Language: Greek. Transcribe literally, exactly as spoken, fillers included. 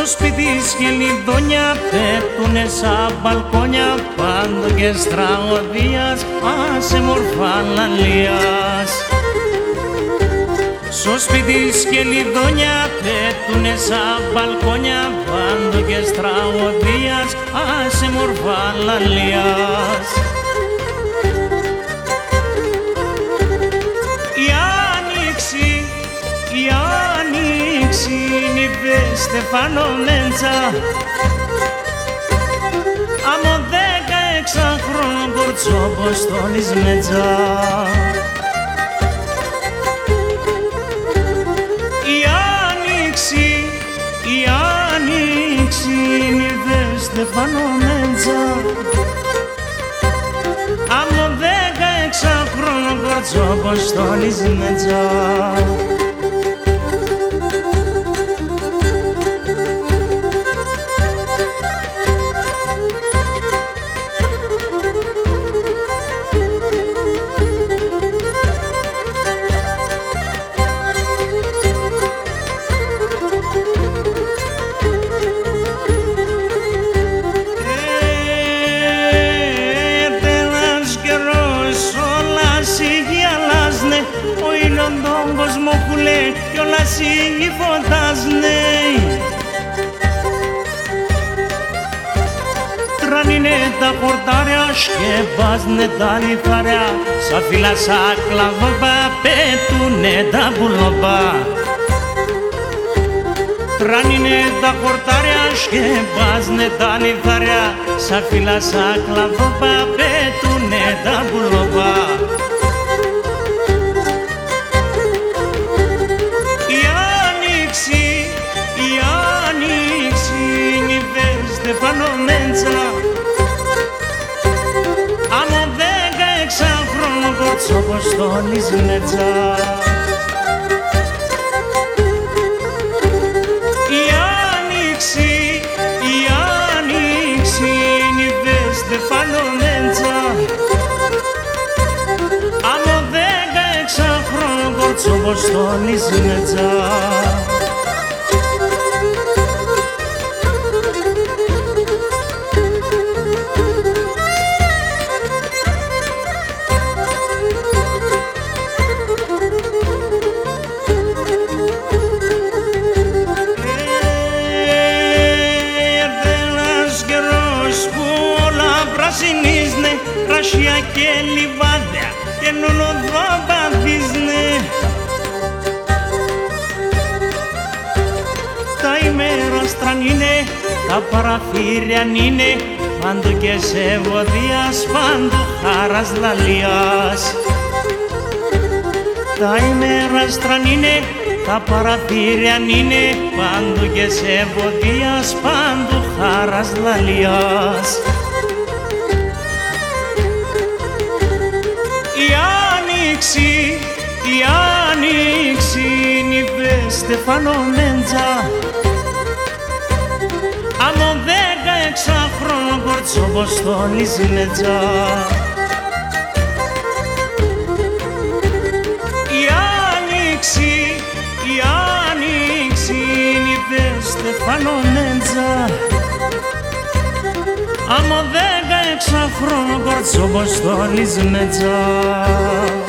σπίτι σκελιδόνια πέφτουνε σαν μπαλκόνια, πάντο και στραγωδίας, άσε μορφά λαλίας. Στο σπίτι σκελιδόνια πέφτουνε σαν μπαλκόνια, πάντο και στραγωδίας, άσε μορφά λαλίας. Η άνοιξη, η άνοιξη είναι Στεφάνο Μέντσα, άμμο δεκαέξαχρονο κορτσόποστολης Μέτζα. Η άνοιξη, η άνοιξη είναι Στεφάνο Μέντσα, άμμο δεκαέξαχρονο κορτσόποστολης Μέτζα. Τον κόσμο που λέει κι όλα σίγοι φωτάζνε. Τρανίνε τα πορτάρια, σκεπάζνε τα λιθάρια, σαν φύλλα σαν κλαδόπα πέτουνε τα πουλόπα. Τρανίνε τα πορτάρια, σκεπάζνε τα λιθάρια, σαν φύλλα σαν κλαδόπα πέτουνε τα πουλόπα. Στεφάνο Μέντσα, άμμο δεκαέξαχρονο κορτσόποστολης Μέτζα. Η άνοιξη, η άνοιξη είναι Στεφάνο Μέντσα, άμμο δεκαέξαχρονο κορτσόποστολης Μέτζα. Πρασινίζνε, ρασιά και λιβάδια και νονοδό παθίζνε. Τα ημέρα στρανίνε, τα παραθύρια νίνε, πάντου και σε βοδίας, πάντου χάρας λαλίας. Τα ημέρα στρανίνε, τα παραθύρια νίνε, πάντου και σε βοδίας, πάντου χάρας λαλίας. Η άνοιξη, η άνοιξη είναι Στεφάνο Μέντζα, άμμο δεκαέξαχρονο κορτσόποστολης Μέτζα. Η άνοιξη, η άνοιξη είναι Στεφάνο Μέντζα, άμμο δεκαέξαχρονο κορτσόποστολης Μέτζα.